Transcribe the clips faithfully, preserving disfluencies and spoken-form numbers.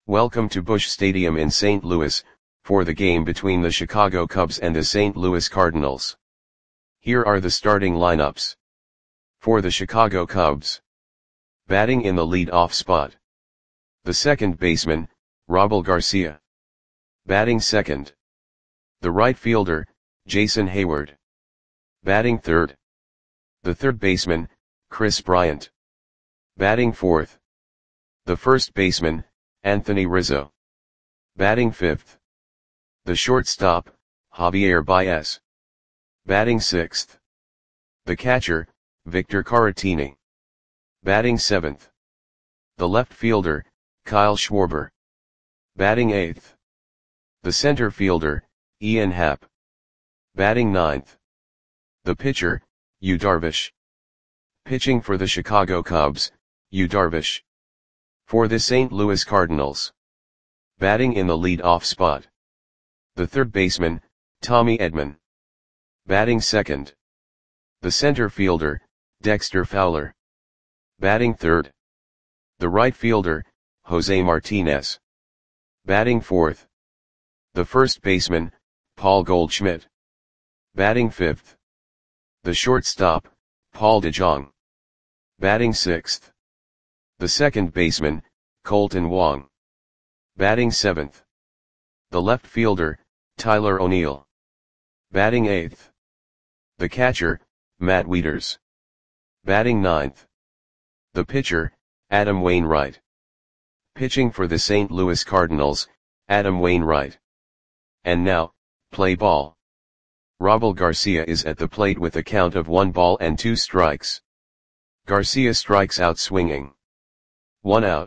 Welcome to Busch Stadium in Saint Louis, for the game between the Chicago Cubs and the Saint Louis Cardinals. Here are the starting lineups. For the Chicago Cubs. Batting in the lead-off spot. The second baseman, Robel Garcia. Batting second. The right fielder, Jason Heyward. Batting third. The third baseman, Kris Bryant. Batting fourth. The first baseman, Anthony Rizzo. Batting fifth. The shortstop, Javier Baez. Batting sixth. The catcher, Victor Caratini. Batting seventh. The left fielder, Kyle Schwarber. Batting eighth. The center fielder, Ian Happ. Batting ninth. The pitcher, Yu Darvish. Pitching for the Chicago Cubs, Yu Darvish. For the Saint Louis Cardinals. Batting in the lead-off spot. The third baseman, Tommy Edman. Batting second. The center fielder, Dexter Fowler. Batting third. The right fielder, Jose Martinez. Batting fourth. The first baseman, Paul Goldschmidt. Batting fifth. The shortstop, Paul DeJong. Batting sixth. The second baseman, Kolten Wong. Batting seventh. The left fielder, Tyler O'Neill. Batting eighth. The catcher, Matt Wieters. Batting ninth. The pitcher, Adam Wainwright. Pitching for the Saint Louis Cardinals, Adam Wainwright. And now, play ball. Robel Garcia is at the plate with a count of one ball and two strikes. Garcia strikes out swinging. One out.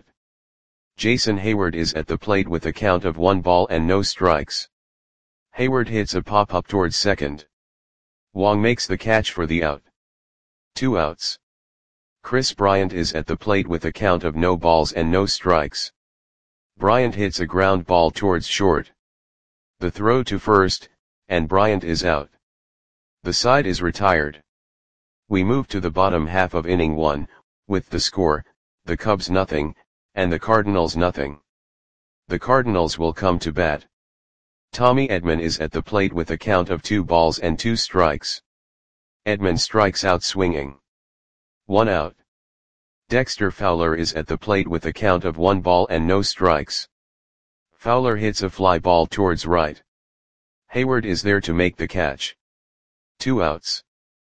Jason Heyward is at the plate with a count of one ball and no strikes. Heyward hits a pop-up towards second. Wong makes the catch for the out. Two outs. Kris Bryant is at the plate with a count of no balls and no strikes. Bryant hits a ground ball towards short. The throw to first, and Bryant is out. The side is retired. We move to the bottom half of inning one, with the score, the Cubs nothing, and the Cardinals nothing. The Cardinals will come to bat. Tommy Edman is at the plate with a count of two balls and two strikes. Edman strikes out swinging. One out. Dexter Fowler is at the plate with a count of one ball and no strikes. Fowler hits a fly ball towards right. Heyward is there to make the catch. Two outs.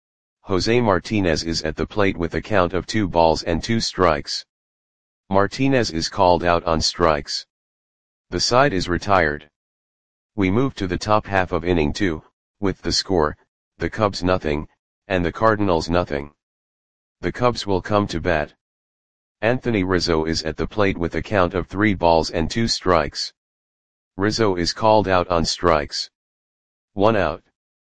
Jose Martinez is at the plate with a count of two balls and two strikes. Martinez is called out on strikes. The side is retired. We move to the top half of inning two, with the score, the Cubs nothing, and the Cardinals nothing. The Cubs will come to bat. Anthony Rizzo is at the plate with a count of three balls and two strikes. Rizzo is called out on strikes. One out.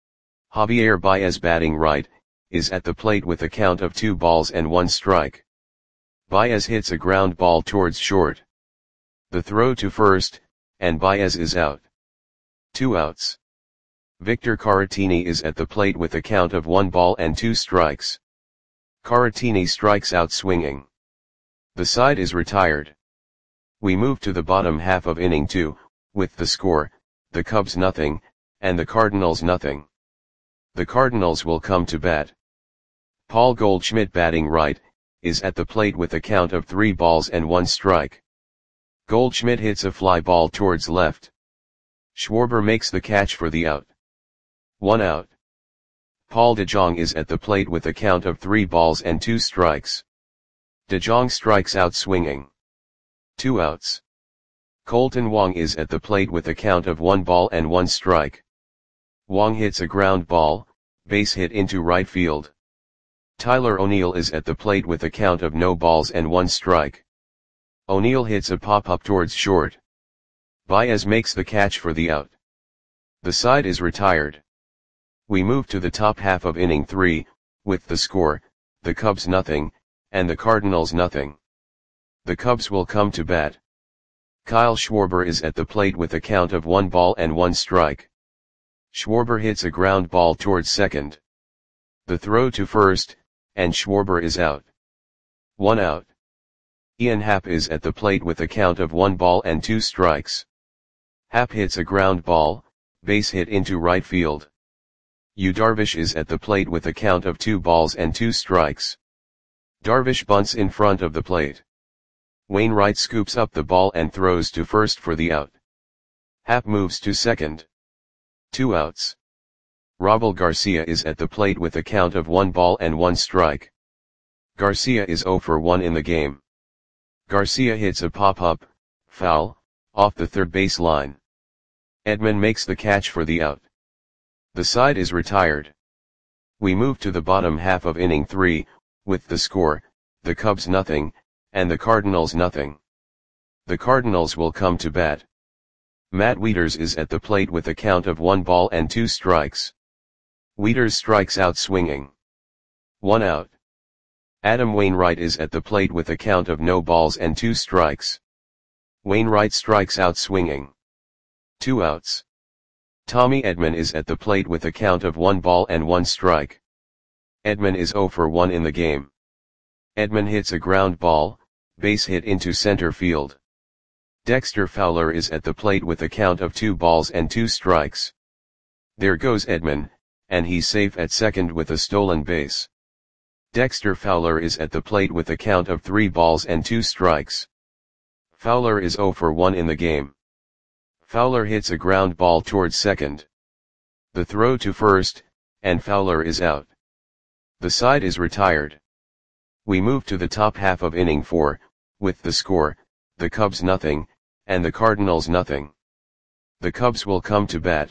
Javier Baez, batting right, is at the plate with a count of two balls and one strike. Baez hits a ground ball towards short. The throw to first, and Baez is out. Two outs. Victor Caratini is at the plate with a count of one ball and two strikes. Caratini strikes out swinging. The side is retired. We move to the bottom half of inning two, with the score, the Cubs nothing, and the Cardinals nothing. The Cardinals will come to bat. Paul Goldschmidt, batting right, is at the plate with a count of three balls and one strike. Goldschmidt hits a fly ball towards left. Schwarber makes the catch for the out. One out. Paul DeJong is at the plate with a count of three balls and two strikes. DeJong strikes out swinging. Two outs. Kolten Wong is at the plate with a count of one ball and one strike. Wong hits a ground ball, base hit into right field. Tyler O'Neill is at the plate with a count of no balls and one strike. O'Neill hits a pop-up towards short. Baez makes the catch for the out. The side is retired. We move to the top half of inning three, with the score, the Cubs nothing, and the Cardinals nothing. The Cubs will come to bat. Kyle Schwarber is at the plate with a count of one ball and one strike. Schwarber hits a ground ball towards second. The throw to first, and Schwarber is out. One out. Ian Happ is at the plate with a count of one ball and two strikes. Happ hits a ground ball, base hit into right field. Yu Darvish is at the plate with a count of two balls and two strikes. Darvish bunts in front of the plate. Wainwright scoops up the ball and throws to first for the out. Happ moves to second. Two outs. Robel Garcia is at the plate with a count of one ball and one strike. Garcia is zero for one in the game. Garcia hits a pop-up, foul, off the third base line. Edman makes the catch for the out. The side is retired. We move to the bottom half of inning three, with the score, the Cubs nothing, and the Cardinals nothing. The Cardinals will come to bat. Matt Wieters is at the plate with a count of one ball and two strikes. Wieters strikes out swinging. One out. Adam Wainwright is at the plate with a count of no balls and two strikes. Wainwright strikes out swinging. Two outs. Tommy Edman is at the plate with a count of one ball and one strike. Edman is zero for one in the game. Edman hits a ground ball, base hit into center field. Dexter Fowler is at the plate with a count of two balls and two strikes. There goes Edman, and he's safe at second with a stolen base. Dexter Fowler is at the plate with a count of three balls and two strikes. Fowler is zero for one in the game. Fowler hits a ground ball towards second. The throw to first, and Fowler is out. The side is retired. We move to the top half of inning four, with the score, the Cubs nothing, and the Cardinals nothing. The Cubs will come to bat.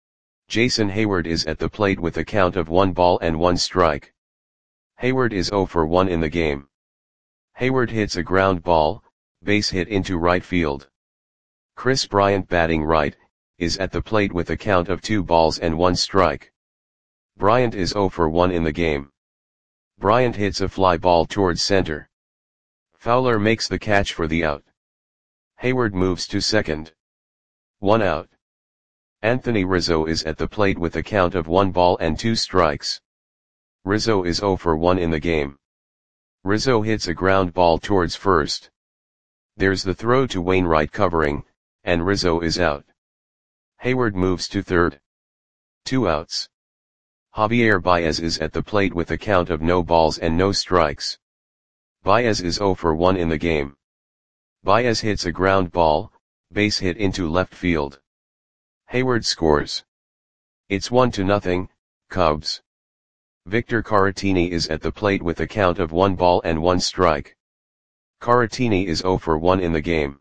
Jason Heyward is at the plate with a count of one ball and one strike. Heyward is zero for one in the game. Heyward hits a ground ball, base hit into right field. Chris Bryant, batting right, is at the plate with a count of two balls and one strike. Bryant is zero for one in the game. Bryant hits a fly ball towards center. Fowler makes the catch for the out. Heyward moves to second. One out. Anthony Rizzo is at the plate with a count of one ball and two strikes. Rizzo is zero for one in the game. Rizzo hits a ground ball towards first. There's the throw to Wainwright covering, and Rizzo is out. Heyward moves to third. Two outs. Javier Baez is at the plate with a count of no balls and no strikes. Baez is zero for one in the game. Baez hits a ground ball, base hit into left field. Heyward scores. It's one to nothing, Cubs. Victor Caratini is at the plate with a count of one ball and one strike. Caratini is zero for one in the game.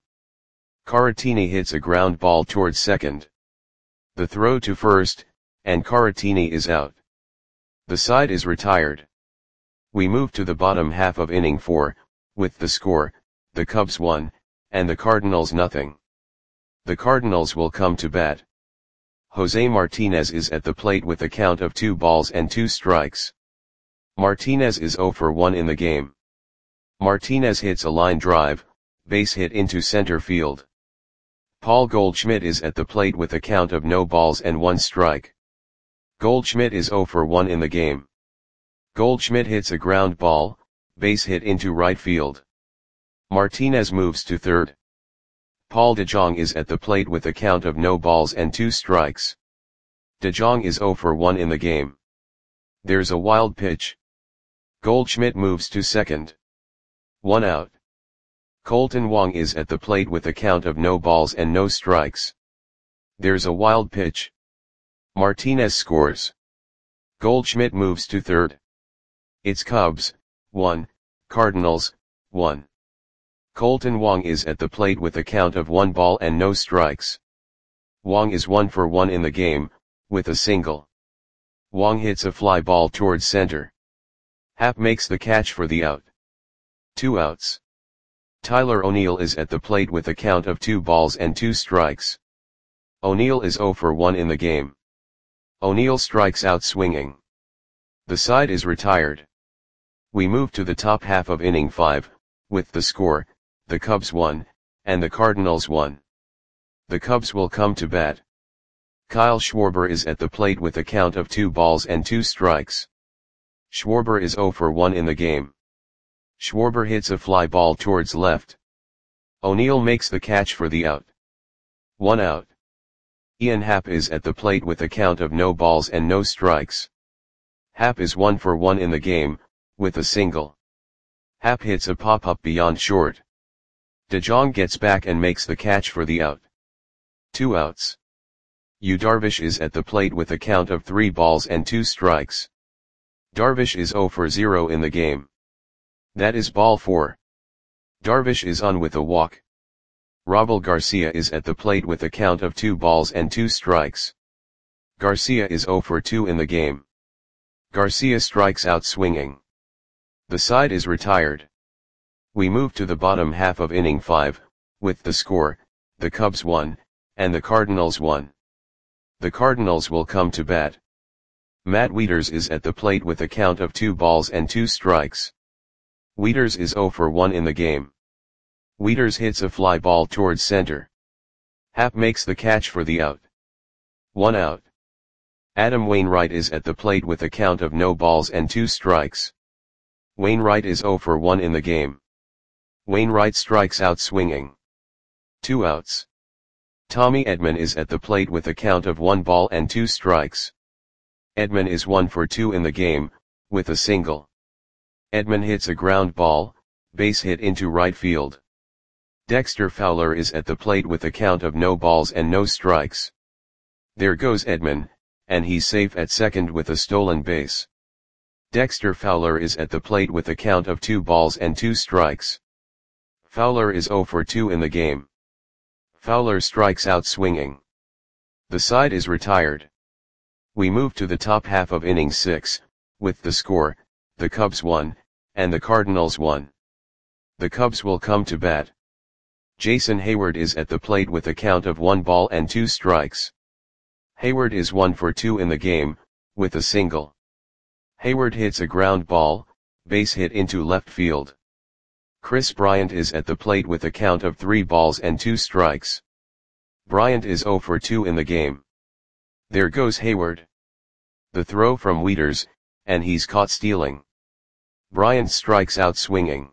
Caratini hits a ground ball towards second. The throw to first, and Caratini is out. The side is retired. We move to the bottom half of inning four, with the score, the Cubs one, and the Cardinals nothing. The Cardinals will come to bat. Jose Martinez is at the plate with a count of two balls and two strikes. Martinez is zero for one in the game. Martinez hits a line drive, base hit into center field. Paul Goldschmidt is at the plate with a count of no balls and one strike. Goldschmidt is zero for one in the game. Goldschmidt hits a ground ball, base hit into right field. Martinez moves to third. Paul DeJong is at the plate with a count of no balls and two strikes. DeJong is zero for one in the game. There's a wild pitch. Goldschmidt moves to second. One out. Colton Wong is at the plate with a count of no balls and no strikes. There's a wild pitch. Martinez scores. Goldschmidt moves to third. It's Cubs, one, Cardinals, one. Colton Wong is at the plate with a count of one ball and no strikes. Wong is one for one in the game, with a single. Wong hits a fly ball towards center. Happ makes the catch for the out. Two outs. Tyler O'Neill is at the plate with a count of two balls and two strikes. O'Neill is zero for one in the game. O'Neill strikes out swinging. The side is retired. We move to the top half of inning five, with the score, the Cubs one, and the Cardinals one. The Cubs will come to bat. Kyle Schwarber is at the plate with a count of two balls and two strikes. Schwarber is zero for one in the game. Schwarber hits a fly ball towards left. O'Neill makes the catch for the out. One out. Ian Happ is at the plate with a count of no balls and no strikes. Happ is one for one in the game, with a single. Happ hits a pop-up beyond short. De Jong gets back and makes the catch for the out. Two outs. Yu Darvish is at the plate with a count of three balls and two strikes. Darvish is zero for zero in the game. That is ball four. Darvish is on with a walk. Raul Garcia is at the plate with a count of two balls and two strikes. Garcia is zero for two in the game. Garcia strikes out swinging. The side is retired. We move to the bottom half of inning five, with the score, the Cubs won, and the Cardinals won. The Cardinals will come to bat. Matt Wieters is at the plate with a count of two balls and two strikes. Wieters is zero for one in the game. Wieters hits a fly ball towards center. Happ makes the catch for the out. One out. Adam Wainwright is at the plate with a count of no balls and two strikes. Wainwright is zero for one in the game. Wainwright strikes out swinging. Two outs. Tommy Edman is at the plate with a count of one ball and two strikes. Edman is one for two in the game, with a single. Edman hits a ground ball, base hit into right field. Dexter Fowler is at the plate with a count of no balls and no strikes. There goes Edman, and he's safe at second with a stolen base. Dexter Fowler is at the plate with a count of two balls and two strikes. Fowler is zero for two in the game. Fowler strikes out swinging. The side is retired. We move to the top half of inning six, with the score, the Cubs won, and the Cardinals won. The Cubs will come to bat. Jason Hayward is at the plate with a count of one ball and two strikes. Hayward is one for two in the game, with a single. Hayward hits a ground ball, base hit into left field. Chris Bryant is at the plate with a count of three balls and two strikes. Bryant is zero for two in the game. There goes Hayward. The throw from Wieters, and he's caught stealing. Bryant strikes out swinging.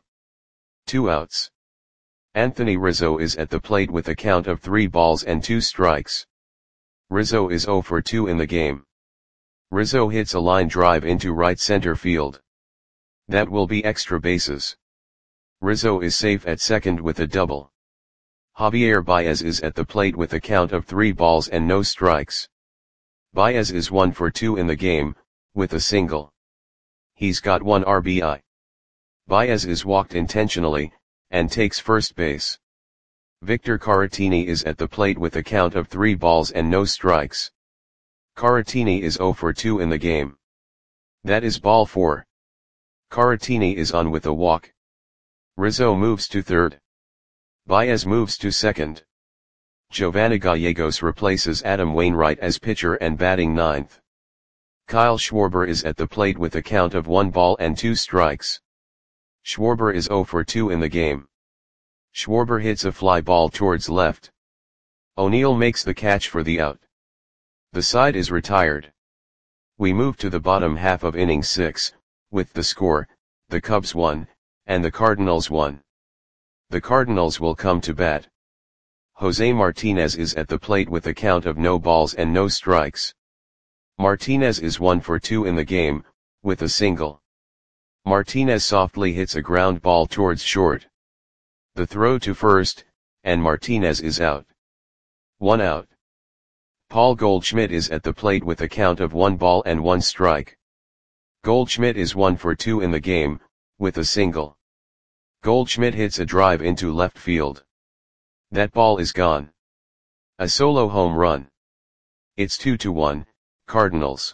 Two outs. Anthony Rizzo is at the plate with a count of three balls and two strikes. Rizzo is zero for two in the game. Rizzo hits a line drive into right center field. That will be extra bases. Rizzo is safe at second with a double. Javier Baez is at the plate with a count of three balls and no strikes. Baez is one for two in the game, with a single. He's got one R B I. Baez is walked intentionally, and takes first base. Victor Caratini is at the plate with a count of three balls and no strikes. Caratini is zero for two in the game. That is ball four. Caratini is on with a walk. Rizzo moves to third. Baez moves to second. Giovanni Gallegos replaces Adam Wainwright as pitcher and batting ninth. Kyle Schwarber is at the plate with a count of one ball and two strikes. Schwarber is zero for two in the game. Schwarber hits a fly ball towards left. O'Neill makes the catch for the out. The side is retired. We move to the bottom half of inning six, with the score, the Cubs won, and the Cardinals won. The Cardinals will come to bat. Jose Martinez is at the plate with a count of no balls and no strikes. Martinez is one for two in the game, with a single. Martinez softly hits a ground ball towards short. The throw to first, and Martinez is out. One out. Paul Goldschmidt is at the plate with a count of one ball and one strike. Goldschmidt is one for two in the game, with a single. Goldschmidt hits a drive into left field. That ball is gone. A solo home run. It's two to one, Cardinals.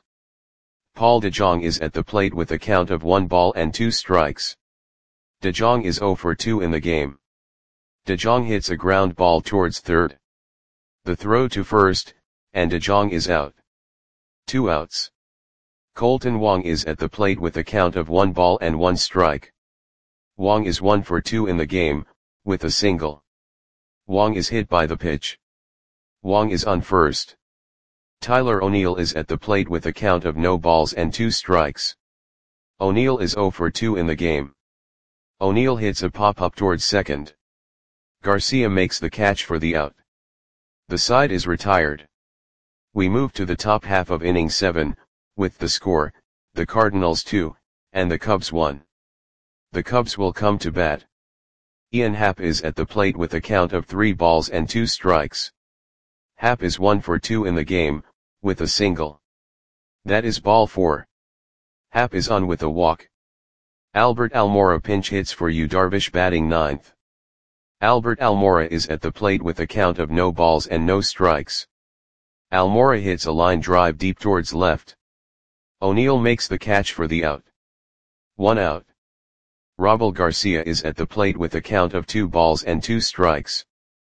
Paul DeJong is at the plate with a count of one ball and two strikes. DeJong is zero for two in the game. DeJong hits a ground ball towards third. The throw to first, and DeJong is out. Two outs. Colton Wong is at the plate with a count of one ball and one strike. Wong is one for two in the game, with a single. Wong is hit by the pitch. Wong is on first. Tyler O'Neill is at the plate with a count of no balls and two strikes. O'Neill is zero for two in the game. O'Neill hits a pop-up towards second. Garcia makes the catch for the out. The side is retired. We move to the top half of inning seven, with the score, the Cardinals two, and the Cubs one. The Cubs will come to bat. Ian Happ is at the plate with a count of three balls and two strikes. Happ is one for two in the game, with a single. That is ball four. Happ is on with a walk. Albert Almora pinch hits for Yu Darvish batting ninth. Albert Almora is at the plate with a count of no balls and no strikes. Almora hits a line drive deep towards left. O'Neill makes the catch for the out. One out. Robel Garcia is at the plate with a count of two balls and two strikes.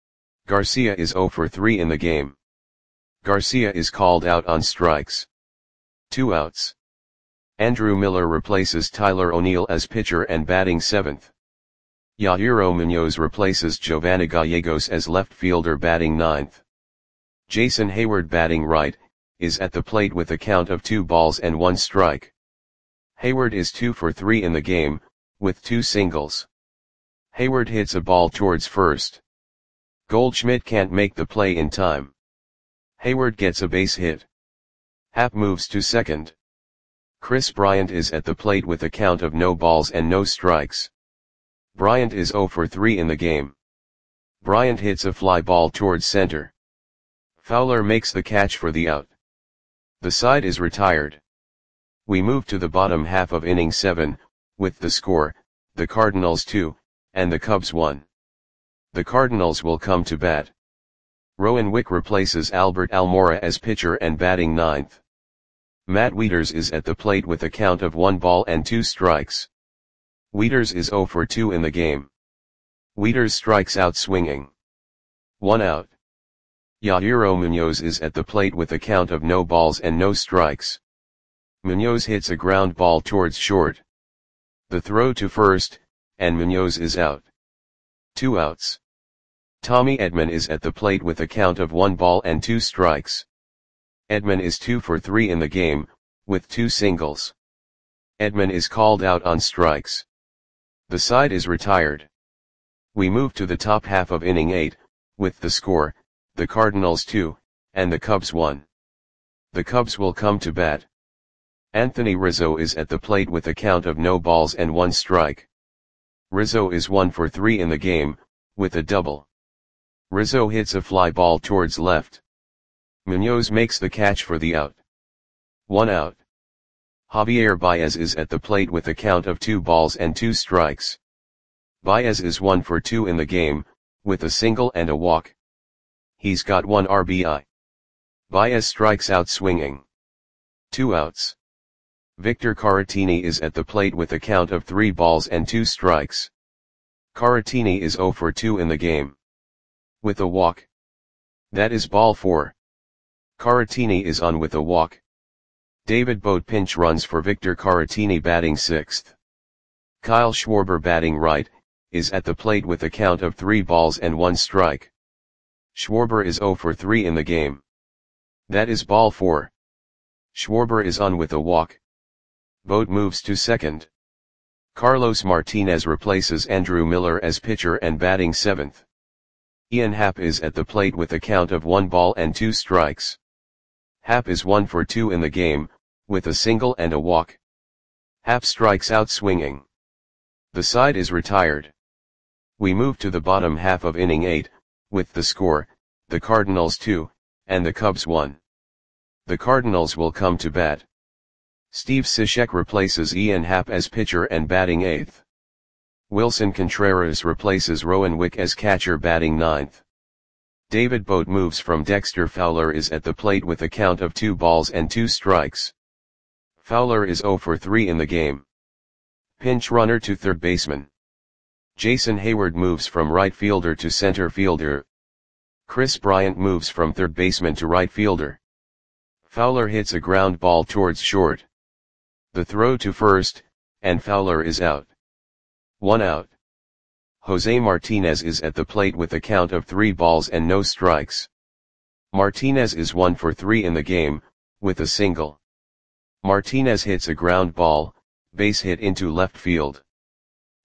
Garcia is zero for three in the game. Garcia is called out on strikes. Two outs. Andrew Miller replaces Tyler O'Neill as pitcher and batting seventh. Yahairo Munoz replaces Giovanni Gallegos as left fielder batting ninth. Jason Hayward batting right, is at the plate with a count of two balls and one strike. Hayward is two for three in the game, with two singles. Hayward hits a ball towards first. Goldschmidt can't make the play in time. Hayward gets a base hit. Happ moves to second. Chris Bryant is at the plate with a count of no balls and no strikes. Bryant is zero for three in the game. Bryant hits a fly ball towards center. Fowler makes the catch for the out. The side is retired. We move to the bottom half of inning seven, with the score, the Cardinals two, and the Cubs one. The Cardinals will come to bat. Rowan Wick replaces Albert Almora as pitcher and batting ninth. Matt Wieters is at the plate with a count of one ball and two strikes. Wieters is zero for two in the game. Wieters strikes out swinging. One out. Yahairo Munoz is at the plate with a count of no balls and no strikes. Munoz hits a ground ball towards short. The throw to first, and Munoz is out. Two outs. Tommy Edman is at the plate with a count of one ball and two strikes. Edman is two for three in the game, with two singles. Edman is called out on strikes. The side is retired. We move to the top half of inning eight, with the score, the Cardinals two, and the Cubs one. The Cubs will come to bat. Anthony Rizzo is at the plate with a count of no balls and one strike. Rizzo is one for three in the game, with a double. Rizzo hits a fly ball towards left. Munoz makes the catch for the out. One out. Javier Baez is at the plate with a count of two balls and two strikes. Baez is one for two in the game, with a single and a walk. He's got one R B I. Baez strikes out swinging. Two outs. Victor Caratini is at the plate with a count of three balls and two strikes. Caratini is zero for two in the game. With a walk. That is ball four. Caratini is on with a walk. David Bote pinch runs for Victor Caratini batting sixth. Kyle Schwarber batting right, is at the plate with a count of three balls and one strike. Schwarber is zero for three in the game. That is ball four. Schwarber is on with a walk. Bote moves to second. Carlos Martinez replaces Andrew Miller as pitcher and batting seventh. Ian Happ is at the plate with a count of one ball and two strikes. Happ is one for two in the game, with a single and a walk. Happ strikes out swinging. The side is retired. We move to the bottom half of inning eight, with the score, the Cardinals two, and the Cubs one. The Cardinals will come to bat. Steve Cishek replaces Ian Happ as pitcher and batting eighth. Wilson Contreras replaces Rowan Wick as catcher batting ninth. David Bote moves from Dexter Fowler is at the plate with a count of two balls and two strikes. Fowler is zero for three in the game. Pinch runner to third baseman. Jason Hayward moves from right fielder to center fielder. Chris Bryant moves from third baseman to right fielder. Fowler hits a ground ball towards short. The throw to first, and Fowler is out. One out. Jose Martinez is at the plate with a count of three balls and no strikes. Martinez is one for three in the game, with a single. Martinez hits a ground ball, base hit into left field.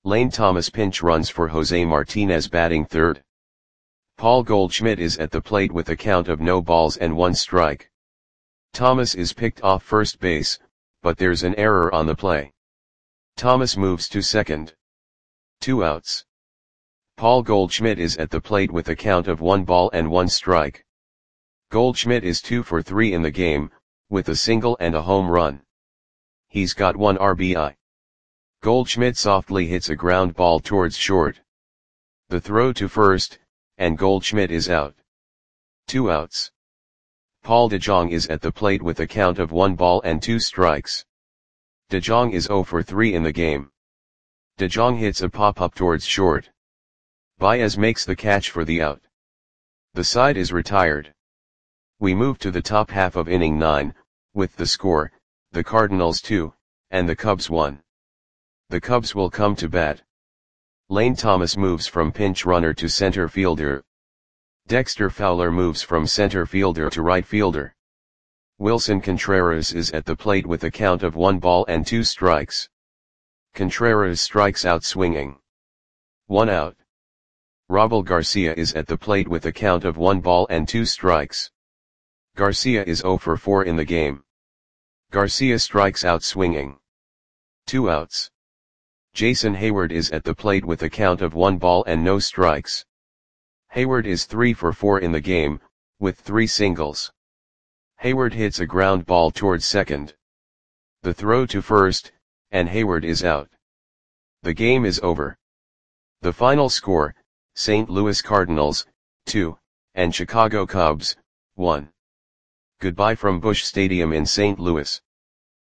Lane Thomas pinch runs for Jose Martinez batting third. Paul Goldschmidt is at the plate with a count of no balls and one strike. Thomas is picked off first base, but there's an error on the play. Thomas moves to second. Two outs. Paul Goldschmidt is at the plate with a count of one ball and one strike. Goldschmidt is two for three in the game, with a single and a home run. He's got one R B I. Goldschmidt softly hits a ground ball towards short. The throw to first, and Goldschmidt is out. Two outs. Paul DeJong is at the plate with a count of one ball and two strikes. DeJong is zero for three in the game. DeJong hits a pop-up towards short. Baez makes the catch for the out. The side is retired. We move to the top half of inning nine, with the score, the Cardinals two, and the Cubs one. The Cubs will come to bat. Lane Thomas moves from pinch runner to center fielder. Dexter Fowler moves from center fielder to right fielder. Wilson Contreras is at the plate with a count of one ball and two strikes. Contreras strikes out swinging. One out. Robel Garcia is at the plate with a count of one ball and two strikes. Garcia is zero for four in the game. Garcia strikes out swinging. Two outs. Jason Hayward is at the plate with a count of one ball and no strikes. Hayward is three for four in the game, with three singles. Hayward hits a ground ball towards second. The throw to first, and Hayward is out. The game is over. The final score, Saint Louis Cardinals, two, and Chicago Cubs, one. Goodbye from Busch Stadium in Saint Louis.